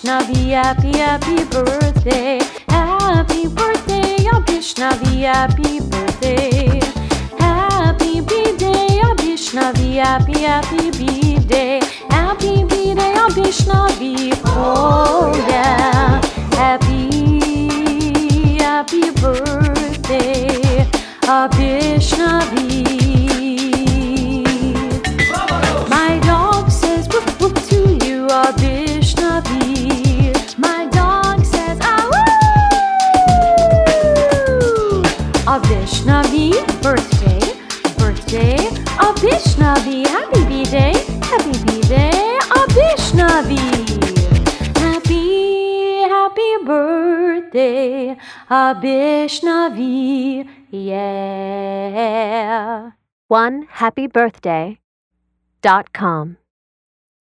Abishnavi, happy birthday. Happy birthday, Abishnavi, happy birthday. Happy B-Day, Abishnavi, happy B-Day. Happy B-Day, Abishnavi, oh yeah. Happy birthday, Abishnavi. My dog says woof woof to you, Abishnavi. My dog says ah woo. Abishnavi, birthday, Abishnavi, happy B-Day, Abishnavi. Happy birthday, Abishnavi, yeah. OneHappyBirthday.com